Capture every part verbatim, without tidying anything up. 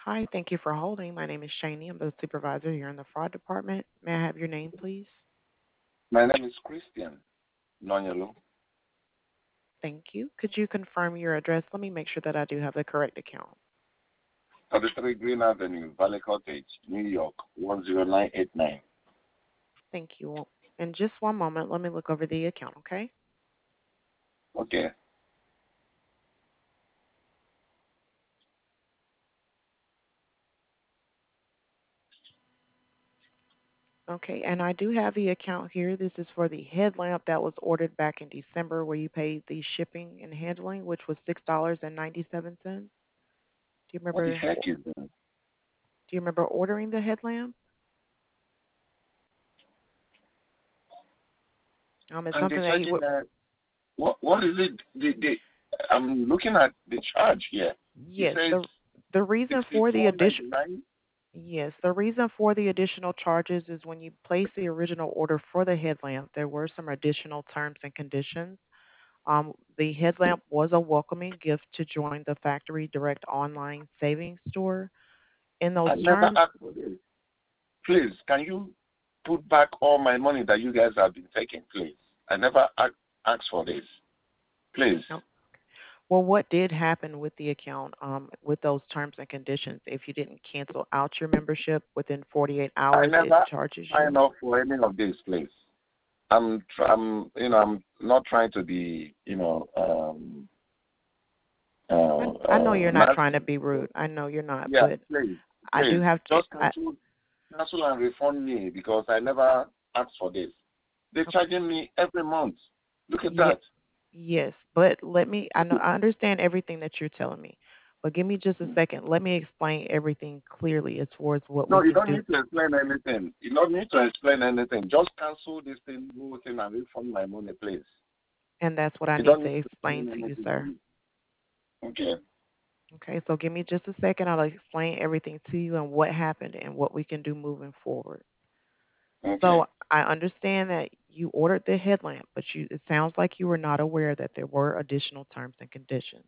Hi, thank you for holding. My name is Shani. I'm the supervisor here in the fraud department. May I have your name, please? My name is Christian Nonyelu, Thank you. Could you confirm your address? Let me make sure that I do have the correct account. thirty-three Green Avenue, Valley Cottage, New York, one zero nine eight nine. Thank you. In just one moment, let me look over the account, okay? Okay. Okay, and I do have the account here. This is for the headlamp that was ordered back in December where you paid the shipping and handling, which was six dollars and ninety-seven cents. Do you What the remember heck do is that? you remember ordering the headlamp? Um, it's And they're something that you charging would uh, what what is it? The, the, I'm looking at the charge here. It yes, says the the reason for the sixty-four addition ninety-nine. Yes, the reason for the additional charges is when you place the original order for the headlamp, there were some additional terms and conditions. Um, the headlamp was a welcoming gift to join the Factory Direct online savings store. In those I never terms, asked for this. Please, can you put back all my money that you guys have been taking, please? I never a- asked for this. Please. no. Well, what did happen with the account um, with those terms and conditions? If you didn't cancel out your membership within forty-eight I hours, it never charges sign you. up for any of this, please. I'm, tr- I'm, you know, I'm not trying to be, you know, um, I, uh, I know uh, you're not trying to nasty. be rude. I know you're not, Yeah, but please, I do please, have to. just I, cancel, cancel and refund me because I never asked for this. They're okay. charging me every month. Look at Yeah, that. yes, but let me. I know I understand everything that you're telling me, but give me just a second. Let me explain everything clearly as far as what No, we you can don't do, need to explain anything. You don't need to explain anything. Just cancel this thing, whole thing, and refund my money, please. and that's what I You need don't to need to explain explain to you, anything, sir. please. Okay. Okay, so give me just a second. I'll explain everything to you and what happened and what we can do moving forward. Okay. So I understand that you ordered the headlamp, but you it sounds like you were not aware that there were additional terms and conditions.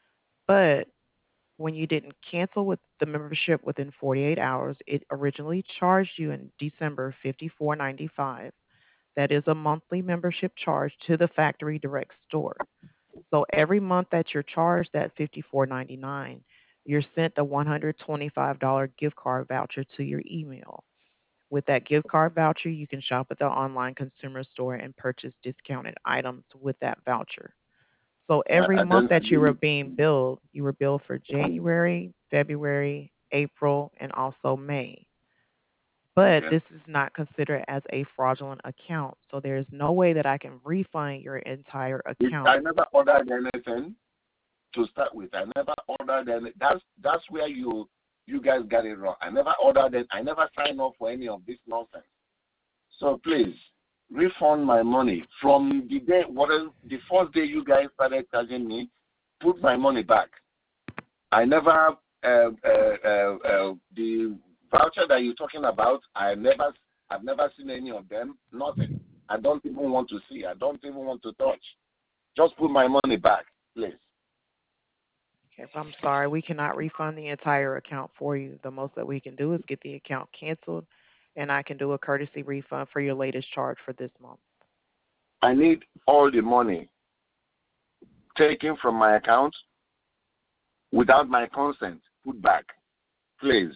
But when you didn't cancel with the membership within forty-eight hours, it originally charged you in December fifty-four ninety-five. That is a monthly membership charge to the factory direct store. So every month that you're charged that fifty-four ninety-nine, you're sent a one hundred twenty-five dollars gift card voucher to your email. With that gift card voucher, you can shop at the online consumer store and purchase discounted items with that voucher. So I, every I month don't, I that you were didn't. being billed, you were billed for January, February, April, and also May. But Okay. this is not considered as a fraudulent account. So there's no way that I can refund your entire It, account. I never ordered anything to start with. I never ordered any. That's that's where you you guys got it wrong. I never ordered it. I never signed up for any of this nonsense. So please refund my money from the day. What is the first day you guys started charging me? Put my money back. I never uh, uh, uh, uh, the voucher that you're talking about. I never. I've never seen any of them. Nothing. I don't even want to see. I don't even want to touch. Just put my money back, please. Okay, I'm sorry, we cannot refund the entire account for you. The most that we can do is get the account canceled, and I can do a courtesy refund for your latest charge for this month. I need all the money taken from my account without my consent put back, please.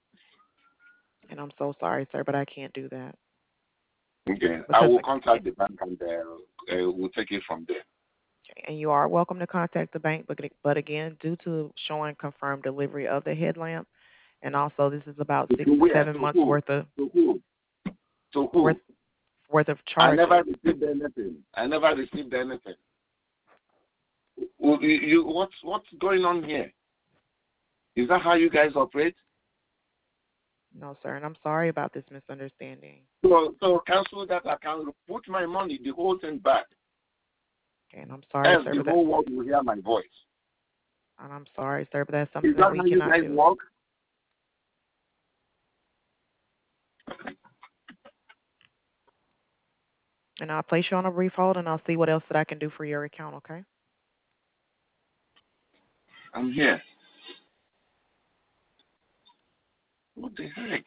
And I'm so sorry, sir, but I can't do that Okay, I because, will okay, contact the bank and uh, uh, we'll take it from there. and you are welcome to contact the bank, but but again, due to showing confirmed delivery of the headlamp, and also this is about six To to where? seven To months who? worth of To who? To worth who? worth of I never charges. received anything. I never received anything. You, you, what's what's going on here? Is that how you guys operate? No, sir, and I'm sorry about this misunderstanding. So, so cancel that account. Put my money, the whole thing back. Okay, and I'm sorry, Else, sir, the but that whole world will hear my voice. and I'm sorry, sir, but that's Is something that that we how you cannot guys do. work? And I'll place you on a brief hold, and I'll see what else that I can do for your account. Okay? I'm here. What the heck?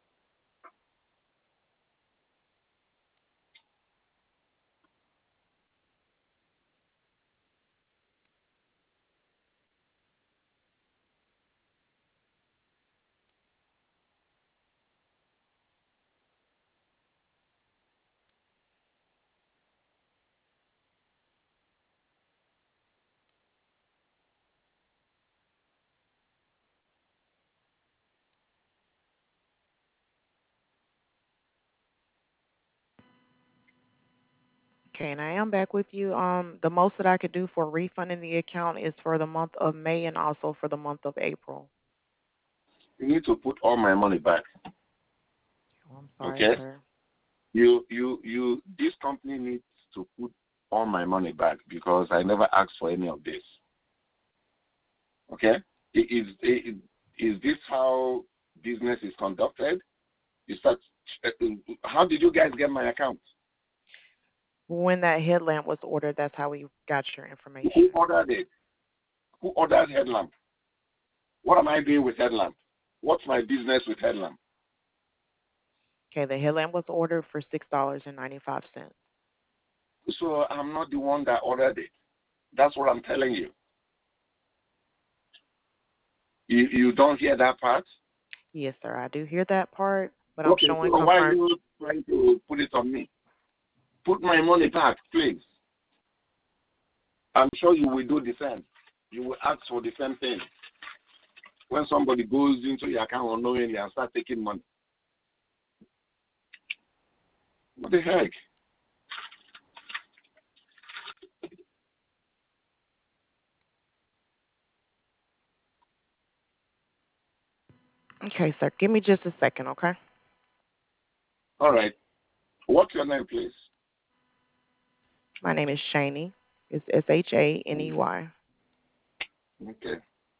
Okay, and I am back with you. Um, the most that I could do for refunding the account is for the month of May and also for the month of April. You need to put all my money back. Oh, I'm sorry, Okay? sir. You you you this company needs to put all my money back because I never asked for any of this. Okay? I- Is is is this how business is conducted? You start. How did you guys get my account? When that headlamp was ordered, that's how we got your Who information. ordered it? Who ordered headlamp? What am I doing with headlamp? What's my business with headlamp? Okay, the headlamp was ordered for six dollars and ninety five cents. So I'm not the one that ordered it. That's what I'm telling you. You you don't hear that part? Yes, sir. I do hear that part, but I'm Okay, showing so why are confirmed. you trying to put it on me? Put my money back, please. I'm sure you will do the same. You will ask for the same thing. When somebody goes into your account unknowingly and start taking money. What the heck? Okay, sir. Give me just a second, okay? All right. What's your name, please? My name is Shaney. It's S H A N E Y. Okay.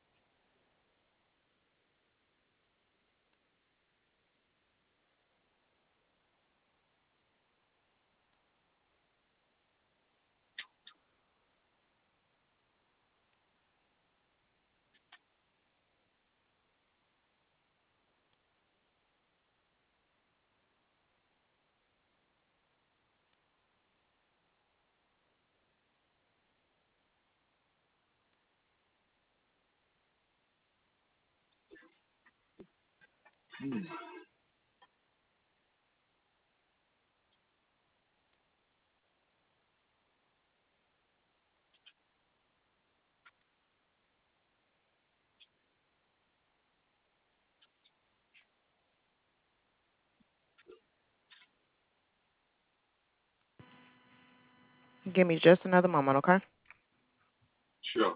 Give me just another moment, okay? Sure.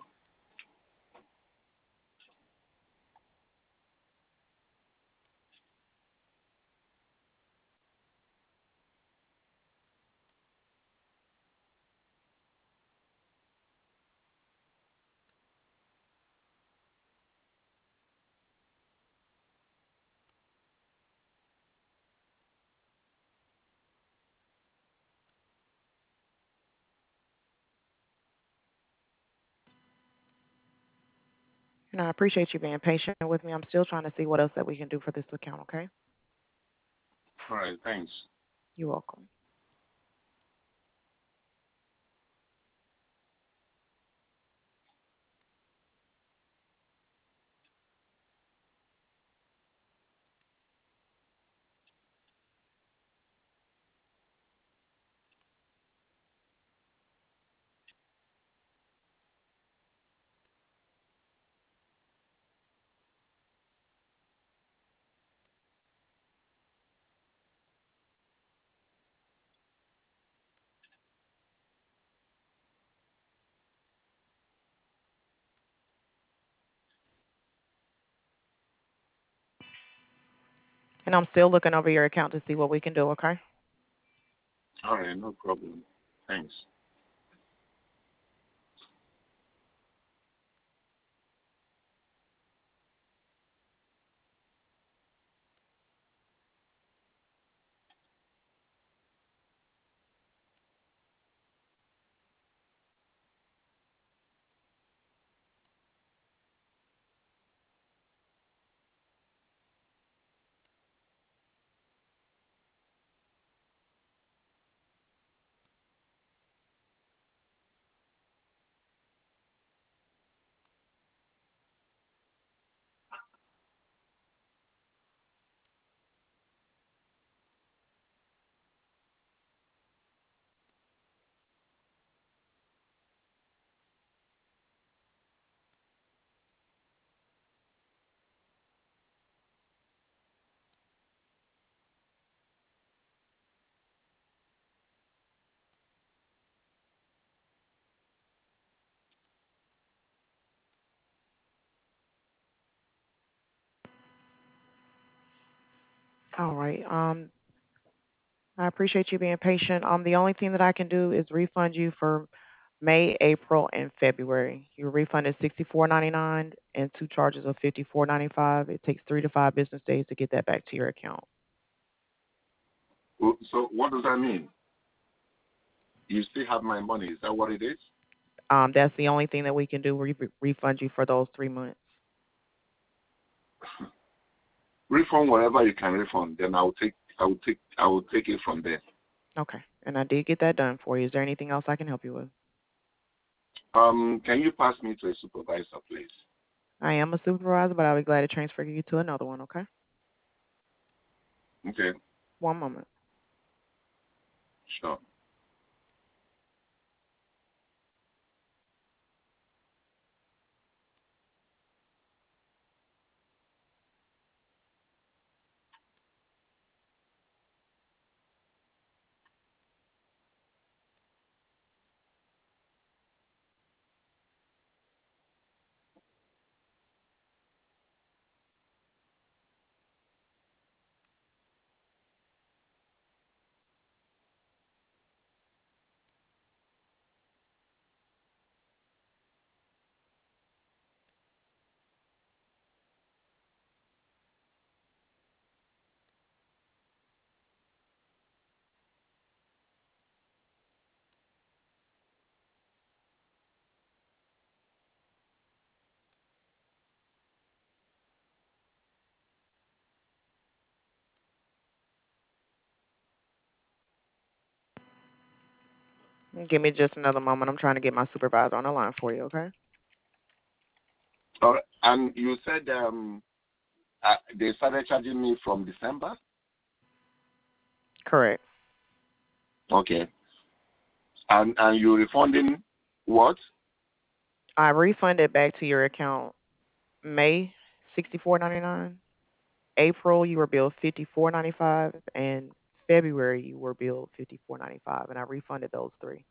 And I appreciate you being patient with me. I'm still trying to see what else that we can do for this account, okay? All right. Thanks. You're welcome. And I'm still looking over your account to see what we can do, okay? All right. No problem. Thanks. All right. Um, I appreciate you being patient. Um, the only thing that I can do is refund you for May, April, and February. Your refund is sixty four ninety nine and two charges of fifty four ninety five. It takes three to five business days to get that back to your account. Oh, so what does that mean? You still have my money. Is that what it is? Um, that's the only thing that we can do. Re- refund you for those three months. Refund whatever you can refund. Then I will take. I will take. I will take it from there. Okay. And I did get that done for you. Is there anything else I can help you with? Um, can you pass me to a supervisor, please? I am a supervisor, but I'll be glad to transfer you to another one, okay? Okay, One moment. sure. Give me just another moment. I'm trying to get my supervisor on the line for you, okay? All right. And you said um, uh, they started charging me from December. Correct. Okay. And and you refunding what? I refunded back to your account May sixty four ninety nine. April you were billed fifty four ninety five, and February you were billed fifty four ninety five, and I refunded those three.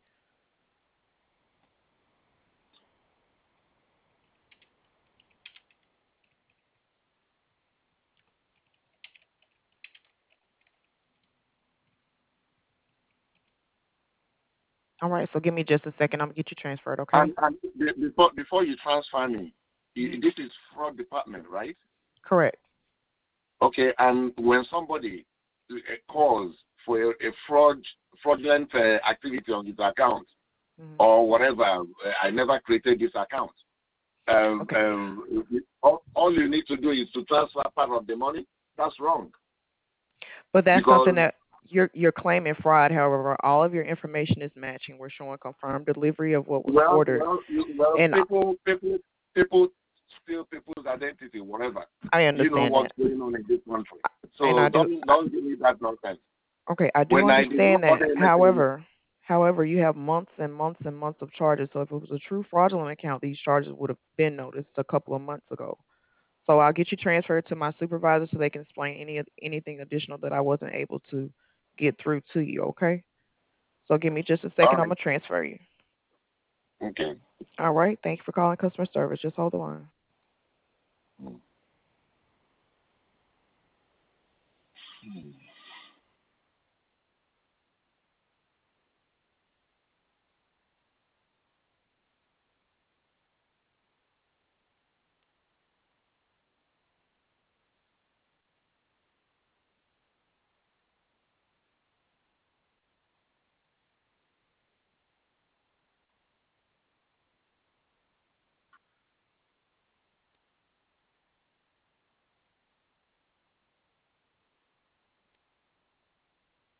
All right, so give me just a second. I'm gonna get you transferred, okay? And and be- before before you transfer me, hmm i- this is fraud department, right? Correct. Okay. And when somebody uh, calls for a, a fraud fraudulent uh, activity on his account hmm or whatever, uh, I never created this account. Um, Okay, um, all, all you need to do is to transfer part of the money. That's wrong but that's something because that you're you're claiming fraud. However, all of your information is matching. We're showing confirmed delivery of what was well, ordered, well, you, well, and people, people, people steal people's identity, whatever. I You know understand what's that, going on in this country. and I So do. don't don't give me that nonsense. Okay, I do When I did not understand that. order anything, However, however, you have months and months and months of charges. So if it was a true fraudulent account, these charges would have been noticed a couple of months ago. So I'll get you transferred to my supervisor so they can explain any anything additional that I wasn't able to get through to you. Okay. So give me just a all second. I'm right, gonna transfer you. okay. All right. Thank you for calling customer service. Just hold the line. Mm.